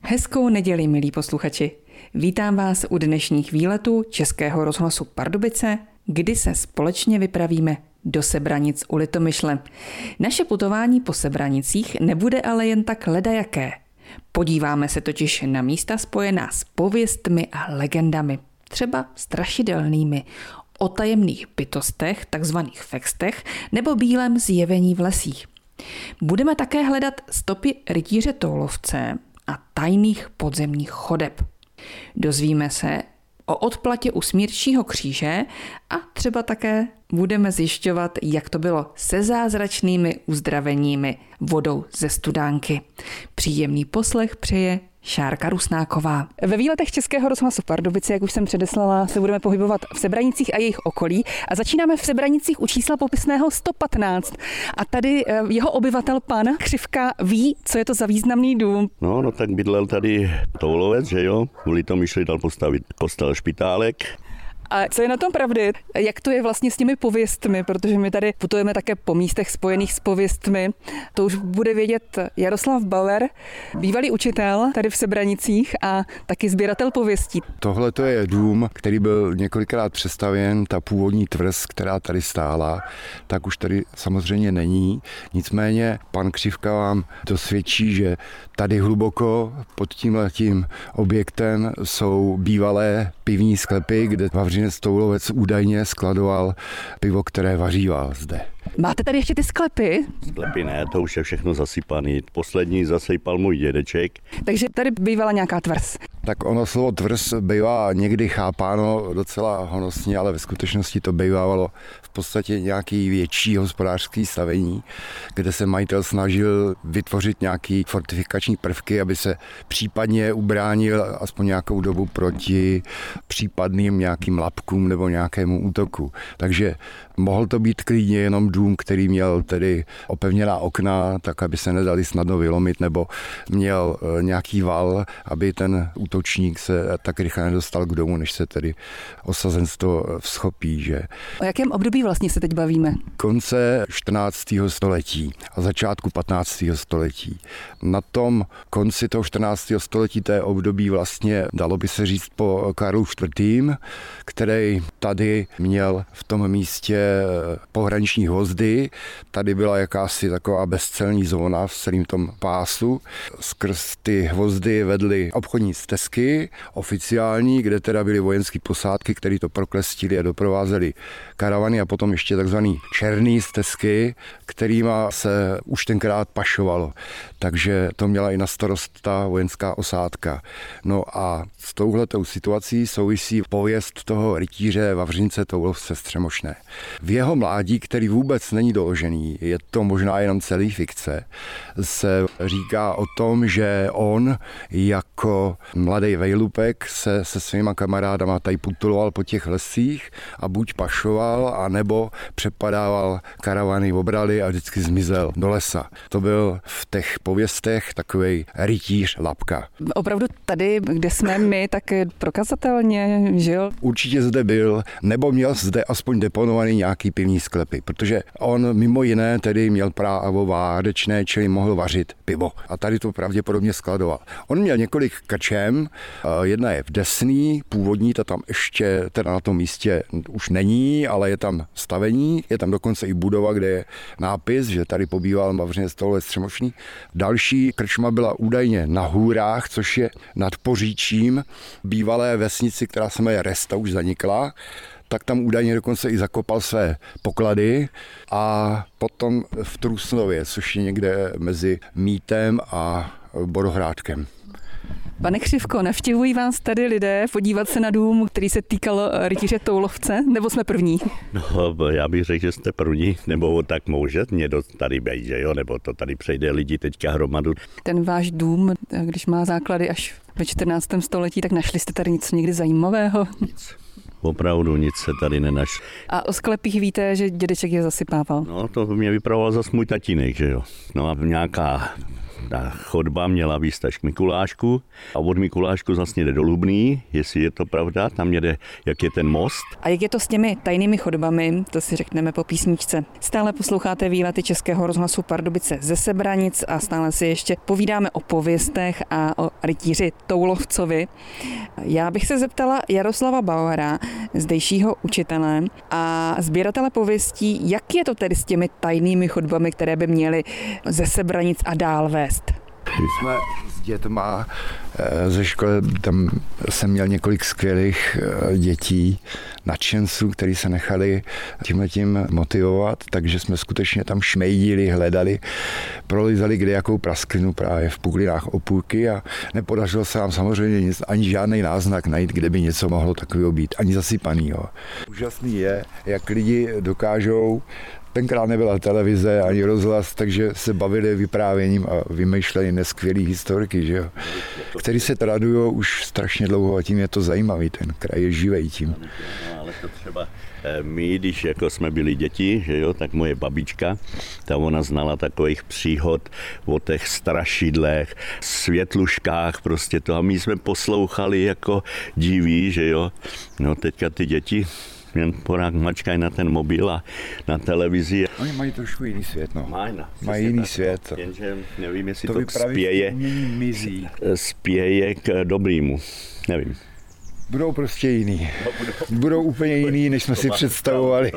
Hezkou neděli, milí posluchači. Vítám vás u dnešních výletů Českého rozhlasu Pardubice, kdy se společně vypravíme do Sebranic u Litomyšle. Naše putování po Sebranicích nebude ale jen tak ledajaké. Podíváme se totiž na místa spojená s pověstmi a legendami, třeba strašidelnými, o tajemných bytostech, takzvaných fextech, nebo bílém zjevení v lesích. Budeme také hledat stopy rytíře Toulovce a tajných podzemních chodeb. Dozvíme se o odplatě u Smírčího kříže a třeba také budeme zjišťovat, jak to bylo se zázračnými uzdraveními vodou ze studánky. Příjemný poslech přeje Šárka Rusnáková. Ve výletech Českého rozhlasu Pardubice, jak už jsem předeslala, se budeme pohybovat v Sebranicích a jejich okolí a začínáme v Sebranicích u čísla popisného 115. A tady jeho obyvatel pan Křivka ví, co je to za významný dům. No tak bydlel tady Toulovec, že jo? U Litomyšli dal postavit kostel špitálek. A co je na tom pravdy? Jak to je vlastně s těmi pověstmi? Protože my tady putujeme také po místech spojených s pověstmi. To už bude vědět Jaroslav Bauer, bývalý učitel tady v Sebranicích a taky sběratel pověstí. Tohle to je dům, který byl několikrát přestavěn. Ta původní tvrz, která tady stála, tak už tady samozřejmě není. Nicméně pan Křivka vám dosvědčí, že tady hluboko pod tímhletím objektem jsou bývalé pivní sklepy, kde Vavřinec Toulovec údajně skladoval pivo, které vaříval zde. Máte tady ještě ty sklepy? Sklepy ne, to už je všechno zasypaný. Poslední zasypal můj dědeček. Takže tady bývala nějaká tvrz. Tak ono slovo tvrz bývá někdy chápáno docela honosně, ale ve skutečnosti to bývalo v podstatě nějaký větší hospodářský stavení, kde se majitel snažil vytvořit nějaký fortifikační prvky, aby se případně ubránil aspoň nějakou dobu proti případným nějakým lapkům nebo nějakému útoku. Takže mohl to být klidně jenom dům, který měl tedy opevněná okna, tak aby se nedali snadno vylomit, nebo měl nějaký val, aby ten útočník se tak rychle nedostal k domu, než se tedy osazenstvo vzchopí. Že? O jakém období vlastně se teď bavíme? Konce 14. století a začátku 15. století. Na tom konci toho 14. století to je období vlastně, dalo by se říct, po Karlu IV., který tady měl v tom místě pohraniční hvozdy. Tady byla jakási taková bezcelní zóna v celém tom pásu. Skrz ty hvozdy vedly obchodní stezky oficiální, kde teda byly vojenské posádky, které to proklestili a doprovázely karavany a potom ještě takzvaný černý stezky, kterýma se už tenkrát pašovalo. Takže to měla i na starost ta vojenská osádka. No a s touhletou situací souvisí pověst toho rytíře Vavřince Toulovce Střemošné. V jeho mládí, který vůbec není doložený, je to možná jenom celý fikce, se říká o tom, že on jako mladý vejlupek se svýma kamarádama tady putuloval po těch lesích a buď pašoval, anebo přepadával karavany, obraly a vždycky zmizel do lesa. To byl v těch pověstech takovej rytíř Lapka. Opravdu tady, kde jsme my, tak prokazatelně žil? Určitě zde byl, nebo měl zde aspoň deponovaný nějaký pivní sklepy, protože on mimo jiné tedy měl právo várečné, čili mohl vařit pivo. A tady to pravděpodobně skladoval. On měl několik krčem, jedna je v Desný, původní, ta tam ještě teda na tom místě už není, ale je tam stavení, je tam dokonce i budova, kde je nápis, že tady pobýval Vavřinec Toulovec Střemošný. Další krčma byla údajně na Hůrách, což je nad Poříčím, bývalé vesnici, která se jmenuje Resta, už zanikla, tak tam údajně dokonce i zakopal své poklady a potom v Trusnově, což je někde mezi Mítem a Borohrádkem. Pane Křivko, navštěvují vás tady lidé podívat se na dům, který se týkal rytíře Toulovce, nebo jsme první? No, já bych řekl, že jste první, nebo tak může mě tady být, že jo, nebo to tady přejde lidi teďka hromadu. Ten váš dům, když má základy až ve 14. století, tak našli jste tady něco někdy zajímavého? Nic. Opravdu nic se tady nenašlo. A o sklepích víte, že dědeček je zasypával? No, to mě vypravoval zas můj tatínek, že jo. No a nějaká ta chodba měla výst až k Mikulášku a od Mikulášku vlastně jde do Lubný, jestli je to pravda, tam jede, jak je ten most. A jak je to s těmi tajnými chodbami, to si řekneme po písničce. Stále posloucháte výlety Českého rozhlasu Pardubice ze Sebranic a stále si ještě povídáme o pověstech a o rytíři Toulovcovi. Já bych se zeptala Jaroslava Bauera, zdejšího učitele a sběratele pověstí, jak je to tedy s těmi tajnými chodbami, které by měly ze Sebranic a dál vést. My jsme s dětma ze školy, tam jsem měl několik skvělých dětí, nadšenců, kteří se nechali tímhletím motivovat, takže jsme skutečně tam šmejdili, hledali, prolizali kdejakou prasklinu právě v puklinách opůlky a nepodařilo se nám samozřejmě ani žádný náznak najít, kde by něco mohlo takového být, ani zasypanýho. Úžasný je, jak lidi dokážou. Tenkrát nebyla televize ani rozhlas, takže se bavili vyprávěním a vymýšleli neskvělý historiky, že jo? Který se tradují už strašně dlouho a tím je to zajímavý, ten kraj je živej tím. No, ale to třeba my, když jako jsme byli děti, že jo, tak moje babička, ta ona znala takových příhod o těch strašidlech, světluškách, prostě to a my jsme poslouchali jako diví, že jo. No teďka ty děti jen porák mačkají na ten mobil a na televizi. Oni mají trošku jiný svět, no. Mají jiný svět. Jenže nevím, jestli to spěje k dobrýmu. Nevím. Budou prostě jiný. Budou úplně jiný, než jsme si představovali.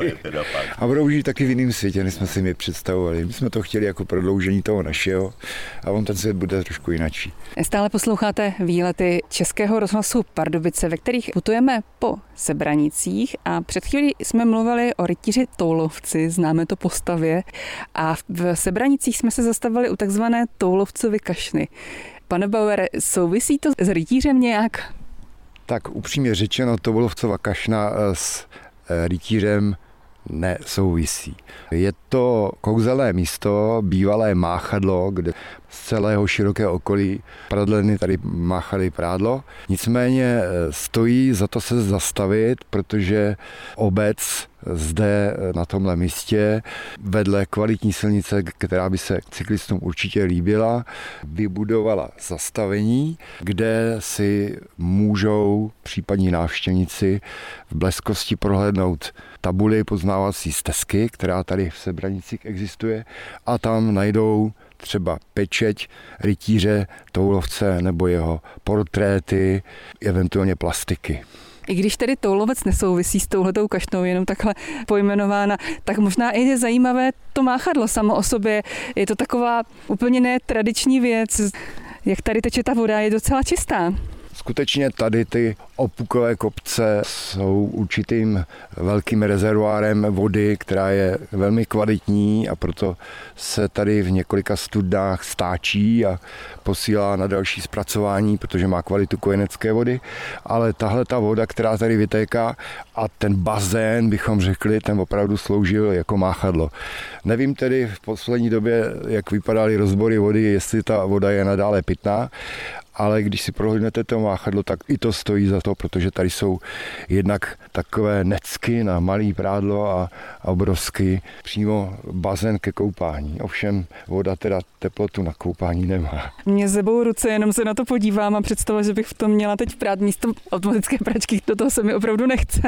A budou žít taky v jiném světě, než jsme si my představovali. My jsme to chtěli jako prodloužení toho našeho a on ten svět bude trošku jinačí. Stále posloucháte výlety Českého rozhlasu Pardubice, ve kterých putujeme po Sebranicích a před chvílí jsme mluvili o rytíři Toulovci, známe to postavě a v Sebranicích jsme se zastavili u takzvané Toulovcovy kašny. Pane Bauere, souvisí to s rytířem nějak? Tak upřímně řečeno, Toulovcova kašna s rytířem nesouvisí. Je to kouzelné místo, bývalé máchadlo, kde z celého širokého okolí pradleny tady máchali prádlo. Nicméně stojí za to se zastavit, protože obec zde na tomhle místě vedle kvalitní silnice, která by se cyklistům určitě líbila, vybudovala zastavení, kde si můžou případní návštěvníci v blezkosti prohlédnout tabuli poznávací stezky, která tady v Sebranicích existuje a tam najdou třeba pečeť rytíře Toulovce nebo jeho portréty, eventuálně plastiky. I když tedy Toulovec nesouvisí s touhletou kašnou, jenom takhle pojmenována, tak možná i je zajímavé to máchadlo samo o sobě. Je to taková úplně netradiční věc. Jak tady teče ta voda, je docela čistá. Skutečně tady ty opukové kopce jsou určitým velkým rezervoárem vody, která je velmi kvalitní a proto se tady v několika studnách stáčí a posílá na další zpracování, protože má kvalitu kojenecké vody. Ale tahle ta voda, která tady vytéká a ten bazén, bychom řekli, ten opravdu sloužil jako máchadlo. Nevím tedy v poslední době, jak vypadaly rozbory vody, jestli ta voda je nadále pitná, ale když si prohlídnete to máchadlo, tak i to stojí za to, protože tady jsou jednak takové necky na malý prádlo a obrovský přímo bazén ke koupání. Ovšem voda teda teplotu na koupání nemá. Mě zebou ruce, jenom se na to podívám a představa, že bych v tom měla teď prát místo automatické pračky, do toho se mi opravdu nechce.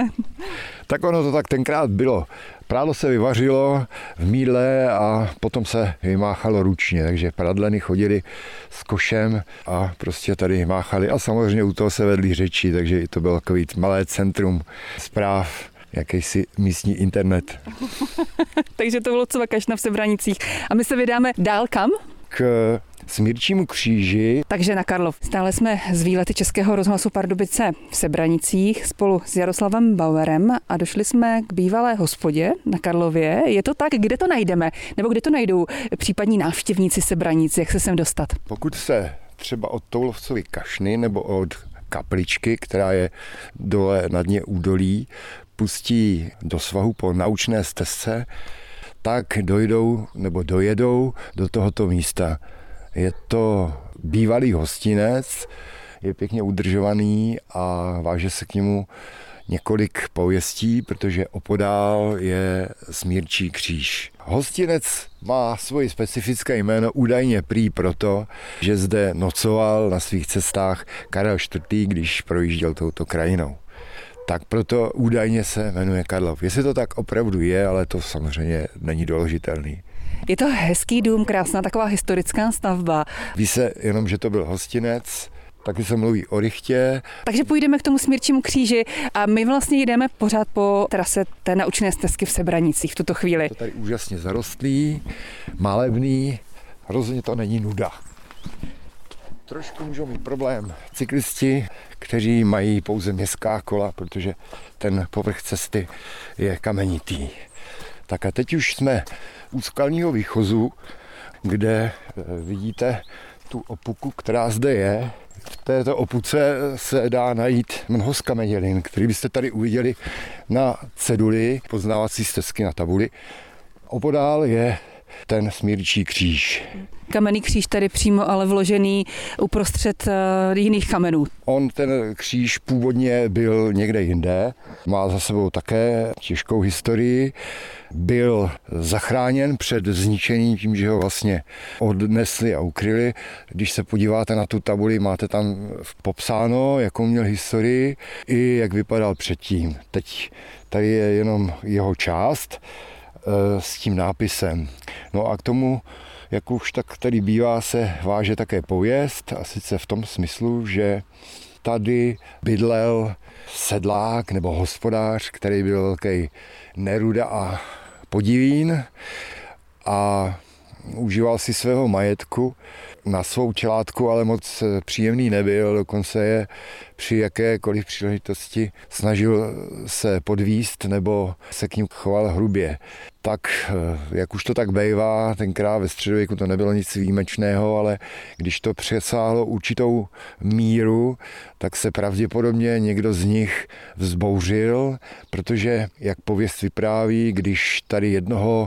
Tak ono to tak tenkrát bylo. Prádlo se vyvařilo v mýdle a potom se vymáchalo ručně, takže pradleny chodili s košem a prostě tady máchali a samozřejmě u toho se vedly řeči, takže to bylo takový malé centrum zpráv, jakýsi místní internet. Takže to bylo Toulovcova kašna v Sebranicích. A my se vydáme dál kam? K Smírčímu kříži. Takže na Karlov. Stále jsme z výlety Českého rozhlasu Pardubice v Sebranicích spolu s Jaroslavem Bauerem a došli jsme k bývalé hospodě na Karlově. Je to tak, kde to najdeme? Nebo kde to najdou případní návštěvníci Sebranic? Jak se sem dostat? Pokud se třeba od Toulovcovy kašny nebo od kapličky, která je dole na dně údolí, pustí do svahu po naučné stezce, tak dojedou do tohoto místa. Je to bývalý hostinec, je pěkně udržovaný a váže se k němu několik pověstí, protože opodál je Smírčí kříž. Hostinec má svoje specifické jméno údajně prý proto, že zde nocoval na svých cestách Karel IV., když projížděl touto krajinou. Tak proto údajně se jmenuje Karlov. Jestli to tak opravdu je, ale to samozřejmě není doložitelný. Je to hezký dům, krásná taková historická stavba. Ví se jenom, že to byl hostinec, taky se mluví o rychtě. Takže půjdeme k tomu Smírčímu kříži a my vlastně jdeme pořád po trase té naučné stezky v Sebranicích v tuto chvíli. To tady úžasně zarostlý, malebný, rozhodně to není nuda. Trošku můžou mít problém cyklisti, kteří mají pouze městská kola, protože ten povrch cesty je kamenitý. Tak a teď už jsme u skalního výchozu, kde vidíte tu opuku, která zde je. V této opuce se dá najít mnoho zkamenělin, který byste tady uviděli na ceduli, poznávací stezky na tabuli. Opodál je ten Smírčí kříž. Kamenný kříž tady přímo ale vložený uprostřed jiných kamenů. On ten kříž původně byl někde jinde, má za sebou také těžkou historii. Byl zachráněn před zničením tím, že ho vlastně odnesli a ukryli. Když se podíváte na tu tabuli, máte tam popsáno, jakou měl historii i jak vypadal předtím. Teď tady je jenom jeho část s tím nápisem. No a k tomu, jak už tak tady bývá, se váže také pověst, a sice v tom smyslu, že tady bydlel sedlák nebo hospodář, který byl velký neruda a podivín a užíval si svého majetku na svou čelátku, ale moc příjemný nebyl, dokonce je při jakékoliv příležitosti snažil se podvíst nebo se k ním choval hrubě. Tak, jak už to tak bývá, tenkrát ve středověku to nebylo nic výjimečného, ale když to přesáhlo určitou míru, tak se pravděpodobně někdo z nich vzbouřil, protože, jak pověst vypráví, když tady jednoho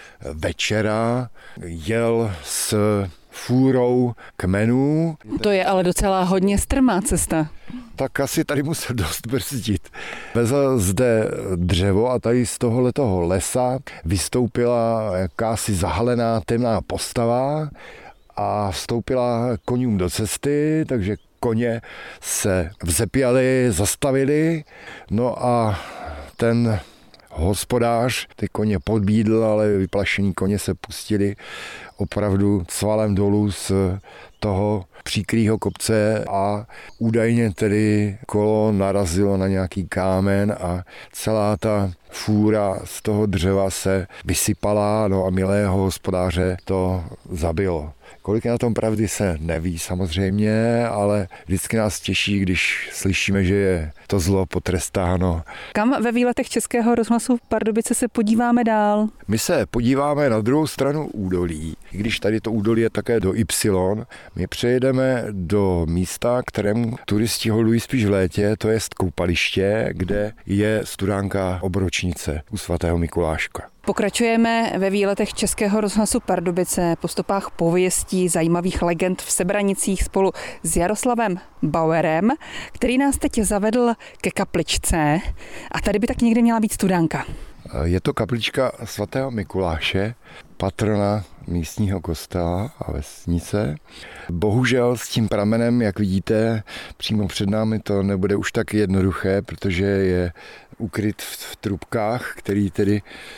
večera jel s fůrou kmenů. To je ale docela hodně strmá cesta. Tak asi tady musel dost brzdit. Vezl zde dřevo a tady z tohohletoho lesa vystoupila jakási zahalená temná postava a vstoupila koňům do cesty, takže koně se vzepěli, zastavili, no a ten hospodář ty koně podbídl, ale vyplašení koně se pustili opravdu cvalem dolů z toho příkrýho kopce a údajně tedy kolo narazilo na nějaký kámen a celá ta fůra z toho dřeva se vysypala, no a milého hospodáře to zabilo. Kolik je na tom pravdy, se neví samozřejmě, ale vždycky nás těší, když slyšíme, že je to zlo potrestáno. Kam ve výletech Českého rozhlasu Pardubice se podíváme dál? My se podíváme na druhou stranu údolí. I když tady to údolí je také do Y, my přejedeme do místa, kterému turisti holují spíš v létě, to je koupaliště, kde je studánka Obročnice u svatého Mikuláška. Pokračujeme ve výletech Českého rozhlasu Pardubice po stopách pověstí zajímavých legend v Sebranicích spolu s Jaroslavem Bauerem, který nás teď zavedl ke kapličce a tady by tak někde měla být studánka. Je to kaplička svatého Mikuláše, patrona místního kostela a vesnice. Bohužel s tím pramenem, jak vidíte, přímo před námi to nebude už tak jednoduché, protože je ukryt v trubkách, které tedy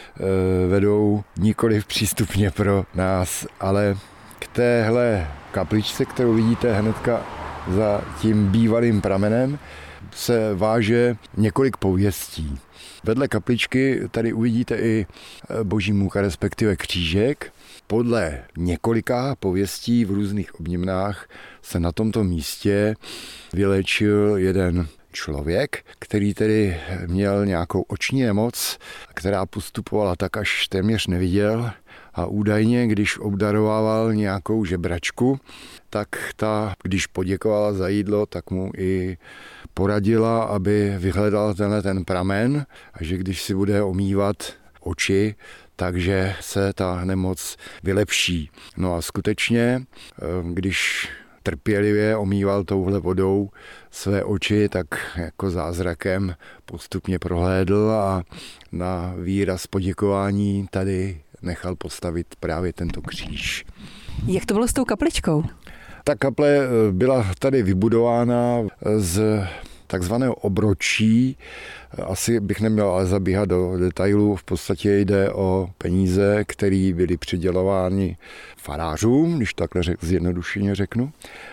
vedou nikoliv přístupně pro nás, ale k téhle kapličce, kterou vidíte hnedka za tím bývalým pramenem, se váže několik pověstí. Vedle kapličky tady uvidíte i boží muka, respektive křížek. Podle několika pověstí v různých obměnách se na tomto místě vyléčil jeden člověk, který tedy měl nějakou oční nemoc, která postupovala tak, až téměř neviděl a údajně, když obdarovával nějakou žebračku, tak ta, když poděkovala za jídlo, tak mu i poradila, aby vyhledal ten pramen a že když si bude omývat oči, takže se ta nemoc vylepší. No a skutečně, když trpělivě omýval touhle vodou své oči, tak jako zázrakem postupně prohlédl a na výraz poděkování tady nechal postavit právě tento kříž. Jak to bylo s tou kapličkou? Ta kaple byla tady vybudována z takzvaného obročí. Asi bych neměl ale zabíhat do detailů. V podstatě jde o peníze, které byly přidělovány farářům, když takhle zjednodušeně řeknu.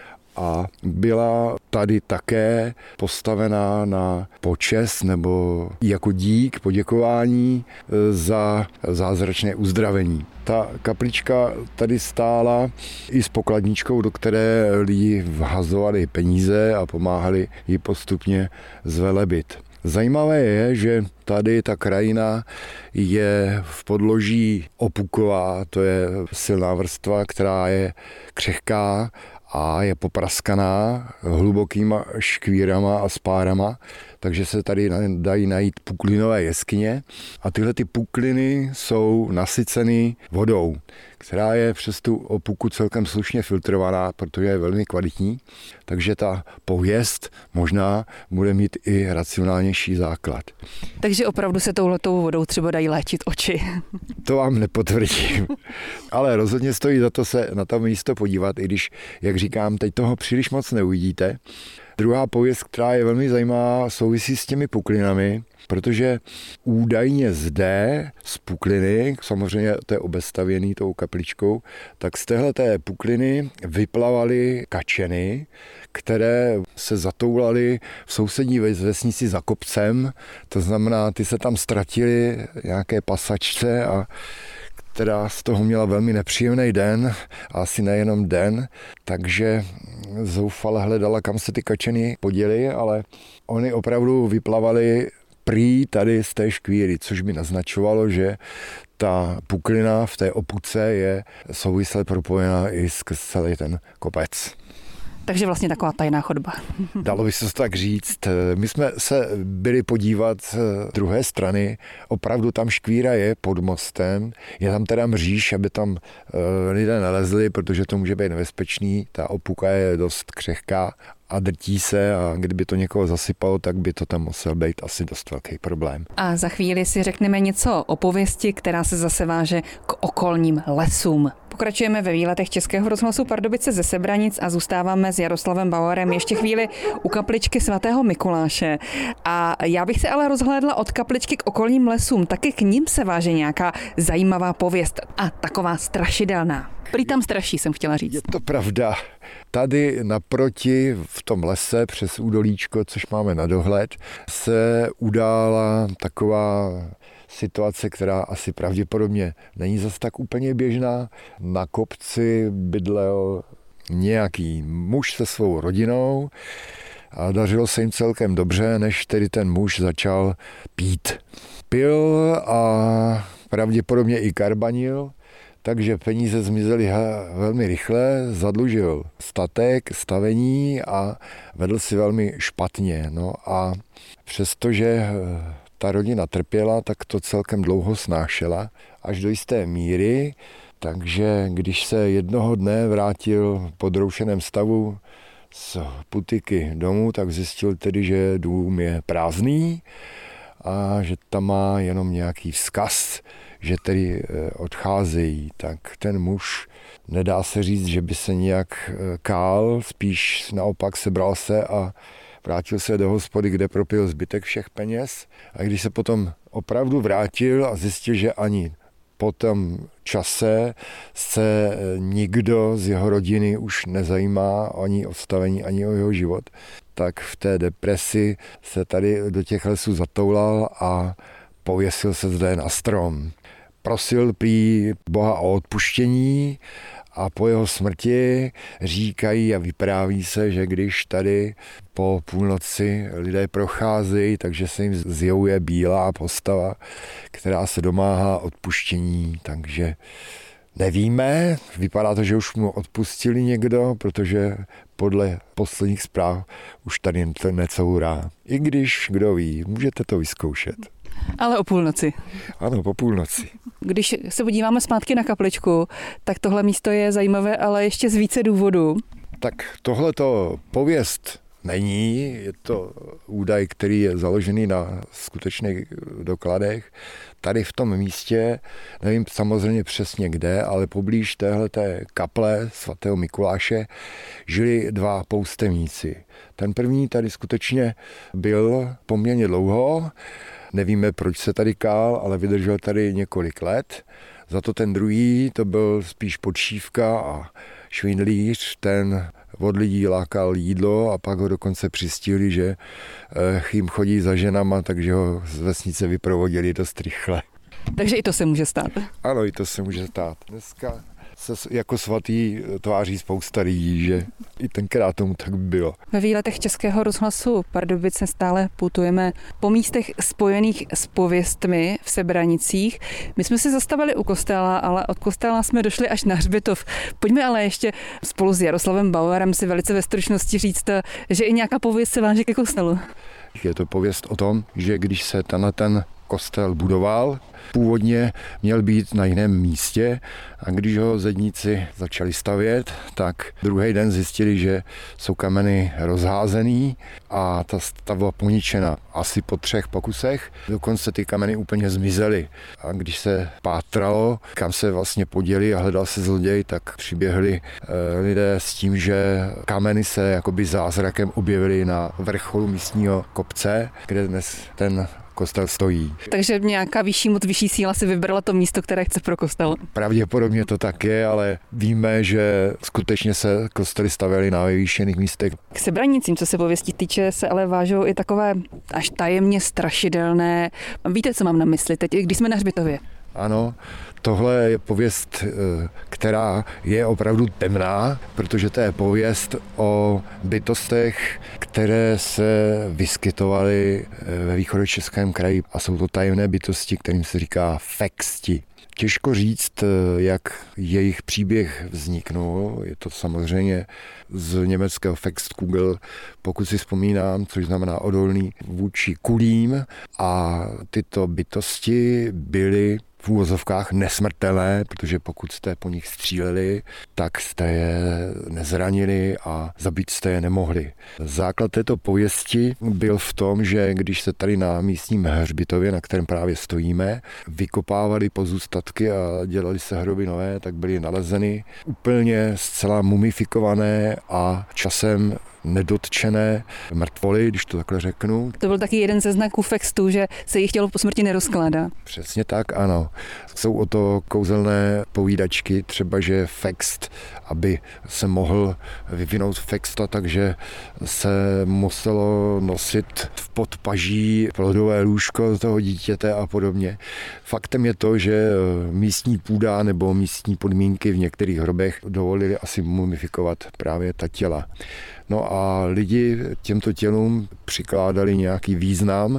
A byla tady také postavená na počest nebo jako dík, poděkování za zázračné uzdravení. Ta kaplička tady stála i s pokladničkou, do které lidi vhazovali peníze a pomáhali ji postupně zvelebit. Zajímavé je, že tady ta krajina je v podloží opuková, to je silná vrstva, která je křehká a je popraskaná hlubokýma škvírama a spárama, takže se tady dají najít puklinové jeskyně a tyhle ty pukliny jsou nasyceny vodou, která je přes tu opuku celkem slušně filtrovaná, protože je velmi kvalitní, takže ta pověst možná bude mít i racionálnější základ. Takže opravdu se touhletou vodou třeba dají léčit oči. To vám nepotvrdím, ale rozhodně stojí za to se na to místo podívat, i když, jak říkám, teď toho příliš moc neuvidíte. Druhá pověst, která je velmi zajímavá, souvisí s těmi puklinami, protože údajně zde z pukliny, samozřejmě to je obestavěný tou kapličkou, tak z téhleté pukliny vyplavaly kačeny, které se zatoulaly v sousední vesnici za kopcem, to znamená, ty se tam ztratily nějaké pasačce a která z toho měla velmi nepříjemný den, a asi nejenom den, takže zoufale hledala, kam se ty kačeny poděly, ale oni opravdu vyplavaly prý tady z té škvíry, což by naznačovalo, že ta puklina v té opuce je souvisle propojená i skrz celý ten kopec. Takže vlastně taková tajná chodba. Dalo by se to tak říct. My jsme se byli podívat z druhé strany. Opravdu tam škvíra je pod mostem. Je tam teda mříž, aby tam lidé nalezli, protože to může být nebezpečný. Ta opuka je dost křehká a drtí se a kdyby to někoho zasypalo, tak by to tam musel být asi dost velký problém. A za chvíli si řekneme něco o pověsti, která se zase váže k okolním lesům. Pokračujeme ve výletech Českého rozhlasu Pardubice ze Sebranic a zůstáváme s Jaroslavem Bauerem ještě chvíli u kapličky svatého Mikuláše. A já bych se ale rozhlédla od kapličky k okolním lesům. Taky k ním se váže nějaká zajímavá pověst a taková strašidelná. Prý tam straší, jsem chtěla říct. Je to pravda. Tady naproti v tom lese přes údolíčko, což máme na dohled, se udála taková situace, která asi pravděpodobně není zas tak úplně běžná. Na kopci bydlel nějaký muž se svou rodinou a dařilo se jim celkem dobře, než tedy ten muž začal pít. Pil a pravděpodobně i karbanil, takže peníze zmizely velmi rychle, zadlužil statek, stavení a vedl si velmi špatně. No a přestože ta rodina trpěla, tak to celkem dlouho snášela, až do jisté míry, takže když se jednoho dne vrátil v podroušeném stavu z putiky domů, tak zjistil tedy, že dům je prázdný a že tam má jenom nějaký vzkaz, že tedy odcházejí. Tak ten muž, nedá se říct, že by se nějak kál, spíš naopak sebral se a vrátil se do hospody, kde propil zbytek všech peněz. A když se potom opravdu vrátil a zjistil, že ani po tom čase se nikdo z jeho rodiny už nezajímá ani o stavení, ani o jeho život, tak v té depresi se tady do těch lesů zatoulal a pověsil se zde na strom. Prosil prý Boha o odpuštění a po jeho smrti říkají a vypráví se, že když tady po půlnoci lidé procházejí, takže se jim zjevuje bílá postava, která se domáhá odpuštění, takže nevíme, vypadá to, že už mu odpustili někdo, protože podle posledních zpráv už tady to necourá. I když, kdo ví, můžete to vyzkoušet. Ale o půlnoci. Ano, po půlnoci. Když se podíváme zpátky na kapličku, tak tohle místo je zajímavé, ale ještě z více důvodů. Tak tohleto pověst není, je to údaj, který je založený na skutečných dokladech. Tady v tom místě, nevím samozřejmě přesně kde, ale poblíž téhleté kaple svatého Mikuláše žili dva poustevníci. Ten první tady skutečně byl poměrně dlouho, nevíme, proč se tady kál, ale vydržel tady několik let. Za to ten druhý, to byl spíš podšívka a švindlíř, ten od lidí lákal jídlo a pak ho dokonce přistihli, že jim chodí za ženama, takže ho z vesnice vyprovodili dost rychle. Takže i to se může stát. Ano, i to se může stát. Dneska se jako svatý tváří spousta lidí, že i tenkrát tomu tak bylo. Ve výletech Českého rozhlasu Pardubice stále putujeme po místech spojených s pověstmi v Sebranicích. My jsme se zastavili u kostela, ale od kostela jsme došli až na hřbitov. Pojďme ale ještě spolu s Jaroslavem Bauerem si velice ve stručnosti říct, že i nějaká pověst se váže ke kostelu. Je to pověst o tom, že když se ten kostel budoval, původně měl být na jiném místě a když ho zedníci začali stavět, tak druhý den zjistili, že jsou kameny rozházený a ta stavba poničena asi po 3 pokusech. Dokonce ty kameny úplně zmizely. A když se pátralo, kam se vlastně poděli a hledal se zloděj, tak přiběhli lidé s tím, že kameny se jakoby zázrakem objevily na vrcholu místního kopce, kde dnes ten kostel stojí. Takže nějaká vyšší moc, vyšší síla si vybrala to místo, které chce pro kostel. Pravděpodobně to tak je, ale víme, že skutečně se kostely stavěly na vyvýšených místech. K Sebranicím, co se pověstí týče, se ale vážou i takové až tajemně strašidelné. Víte, co mám na mysli teď, když jsme na hřbitově? Ano, tohle je pověst, která je opravdu temná, protože to je pověst o bytostech, které se vyskytovaly ve východočeském kraji a jsou to tajemné bytosti, kterým se říká fexti. Těžko říct, jak jejich příběh vzniknul. Je to samozřejmě z německého Fextkugel, pokud si vzpomínám, což znamená odolný vůči kulím. A tyto bytosti byly v úvozovkách nesmrtelné, protože pokud jste po nich stříleli, tak jste je nezranili a zabít jste je nemohli. Základ této pověsti byl v tom, že když se tady na místním hřbitově, na kterém právě stojíme, vykopávali pozůstatky a dělali se hroby nové, tak byly nalezeny úplně zcela mumifikované a časem nedotčené mrtvoly, když to takhle řeknu. To byl taky jeden ze znaků Fextu, že se jejich tělo po smrti nerozkládá. Přesně tak, ano. Jsou o to kouzelné povídačky, třeba že Fext, aby se mohl vyvinout Fexta, takže se muselo nosit v podpaží plodové lůžko toho dítěte a podobně. Faktem je to, že místní půda nebo místní podmínky v některých hrobech dovolily asi mumifikovat právě ta těla. No a lidi těmto tělům přikládali nějaký význam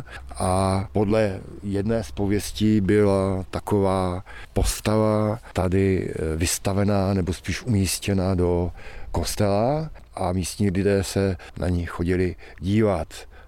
a podle jedné z pověstí byla taková postava tady vystavená nebo spíš umístěna do kostela a místní lidé se na ní chodili dívat.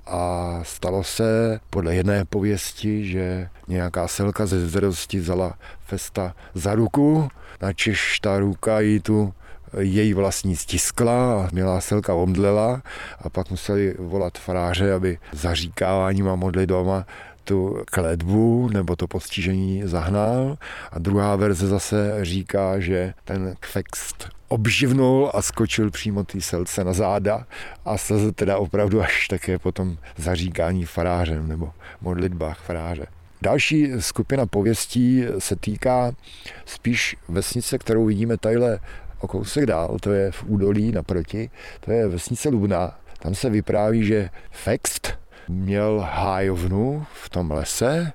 A stalo se podle jedné pověsti, že nějaká selka ze zvědosti vzala Festa za ruku, načež ta ruka jí tu její vlastní stiskla a milá selka omdlela a pak museli volat faráře, aby zaříkáváním a modlitbama tu kletbu nebo to postižení zahnal. A druhá verze zase říká, že ten Fext obživnul a skočil přímo té selce na záda a slezl teda opravdu až také potom zaříkání farářem nebo modlitbách faráře. Další skupina pověstí se týká spíš vesnice, kterou vidíme tadyhle o kousek dál, to je v údolí naproti, to je vesnice Lubna. Tam se vypráví, že Fext měl hájovnu v tom lese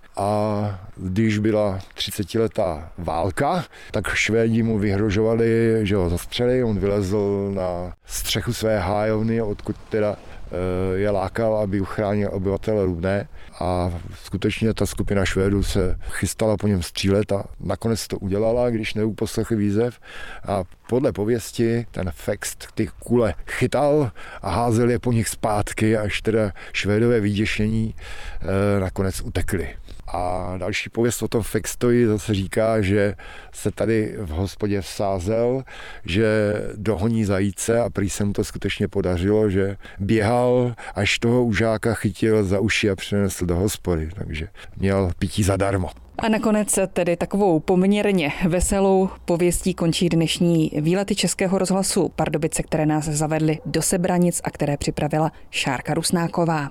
a když byla 30letá válka, tak Švédi mu vyhrožovali, že ho zastřelí, on vylezl na střechu své hájovny, odkud teda je lákal, aby uchránil obyvatele Lubné a skutečně ta skupina Švédů se chystala po něm střílet a nakonec to udělala, když neuposlechli výzev a podle pověsti ten Fext ty kule chytal a házel je po nich zpátky, až teda Švédové vyděšení nakonec utekli. A další pověst o tom Fextoji zase říká, že se tady v hospodě vsázel, že dohoní zajíce a prý se mu to skutečně podařilo, že běhal, až toho užáka chytil za uši a přinesl do hospody, takže měl pití zadarmo. A nakonec tedy takovou poměrně veselou pověstí končí dnešní výlety Českého rozhlasu Pardubice, které nás zavedly do Sebranic a které připravila Šárka Rusnáková.